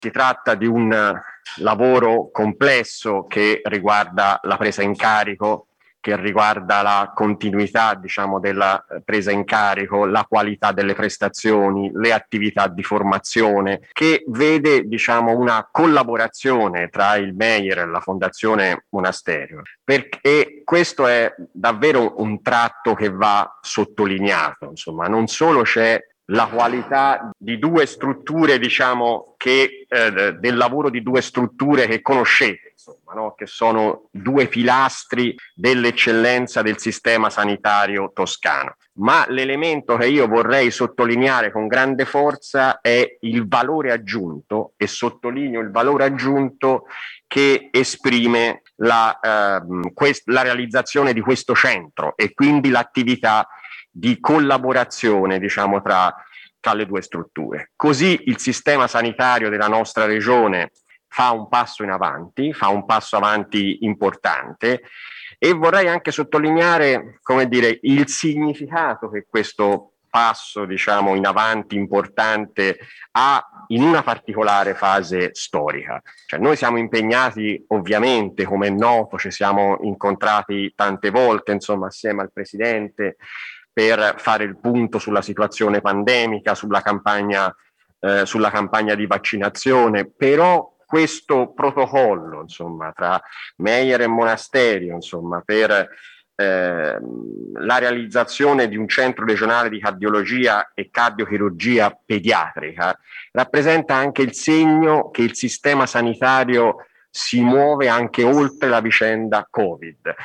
Si tratta di un lavoro complesso che riguarda la presa in carico, che riguarda la continuità, diciamo, della presa in carico, la qualità delle prestazioni, le attività di formazione, che vede, diciamo, una collaborazione tra il Meyer e la Fondazione Monasterio, perché questo è davvero un tratto che va sottolineato. Insomma, non solo c'è la qualità di due strutture, diciamo, del lavoro di due strutture che conoscete, insomma, no? Che sono due pilastri dell'eccellenza del sistema sanitario toscano. Ma l'elemento che io vorrei sottolineare con grande forza è il valore aggiunto, e sottolineo il valore aggiunto che esprime la realizzazione di questo centro e quindi l'attività di collaborazione, diciamo, tra le due strutture. Così il sistema sanitario della nostra regione fa un passo in avanti, fa un passo avanti importante, e vorrei anche sottolineare, come dire, il significato che questo passo, diciamo, in avanti importante ha in una particolare fase storica. Cioè, noi siamo impegnati, ovviamente, come è noto, ci siamo incontrati tante volte, insomma, assieme al Presidente, per fare il punto sulla situazione pandemica, sulla campagna di vaccinazione, però questo protocollo, insomma, tra Meyer e Monasterio, insomma, per la realizzazione di un centro regionale di cardiologia e cardiochirurgia pediatrica rappresenta anche il segno che il sistema sanitario si muove anche oltre la vicenda Covid.